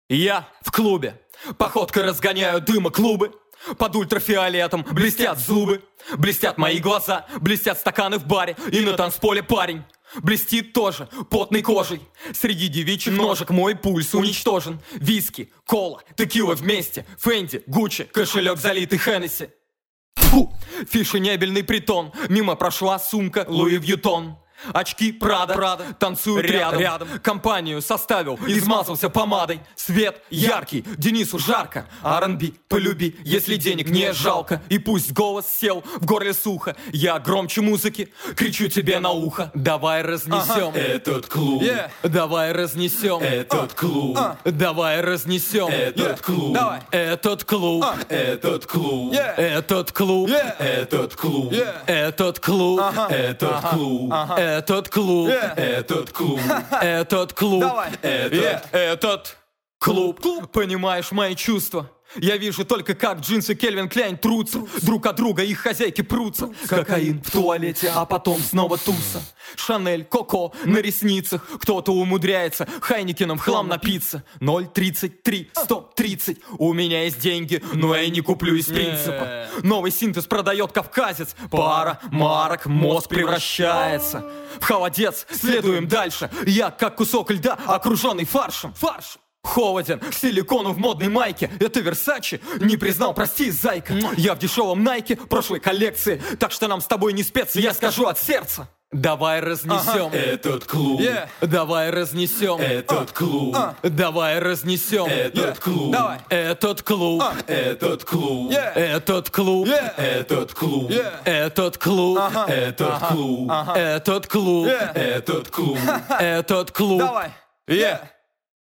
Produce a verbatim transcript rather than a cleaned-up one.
Я в клубе, походкой разгоняю дыма клубы. Под ультрафиолетом блестят зубы, блестят мои глаза, блестят стаканы в баре. И на танцполе парень блестит тоже потной кожей. Среди девичьих ножек мой пульс уничтожен. Виски, кола, текила вместе, Фенди, Гуччи, кошелек залитый Хеннесси. Фу, фешенебельный притон. Мимо прошла сумка Луи Вьютон. Очки Прада, Прада танцуют рядом, рядом. Компанию составил, измазался помадой. Свет яркий, Денису жарко. ар энд би полюби, если денег не жалко. И пусть голос сел, в горле сухо. Я громче музыки, кричу тебе на ухо. Давай разнесем ага. этот клуб, yeah. Давай разнесем этот клуб, uh. Давай разнесем этот yeah. клуб, Давай. Этот клуб, uh. этот клуб, yeah. Этот клуб, yeah. этот клуб, yeah. Этот клуб, uh-huh. этот клуб, uh-huh. Этот клуб, yeah. этот клуб, этот клуб, Давай. этот, yeah. этот клуб. Понимаешь мои чувства? Я вижу только, как джинсы Кельвин Кляйн трутся друг от друга, их хозяйки прутся. Кокаин в туалете, а потом снова туса. Шанель, Коко на ресницах. Кто-то умудряется Хайникеном в хлам напиться. ноль тридцать три, сто тридцать. У меня есть деньги, но я не куплю из принципа. Новый синтез продает кавказец. Пара, марок, мозг превращается в холодец. Следуем дальше. Я как кусок льда, окруженный фаршем. Фарш. Холоден, к силикону в модной майке. Это Версачи, не признал, прости, зайка. Я в дешевом найке прошлой коллекции. Так что нам с тобой не специи, я скажу от сердца. Давай разнесем ага. этот клуб, yeah. Давай разнесем этот клуб, uh. Давай разнесем этот yeah. клуб, Давай. Этот клуб, uh. этот клуб, yeah. Этот клуб, yeah. этот клуб, yeah. Этот клуб, uh-huh. этот клуб, uh-huh. Этот клуб, yeah. этот клуб, Этот клуб. Давай. Yeah.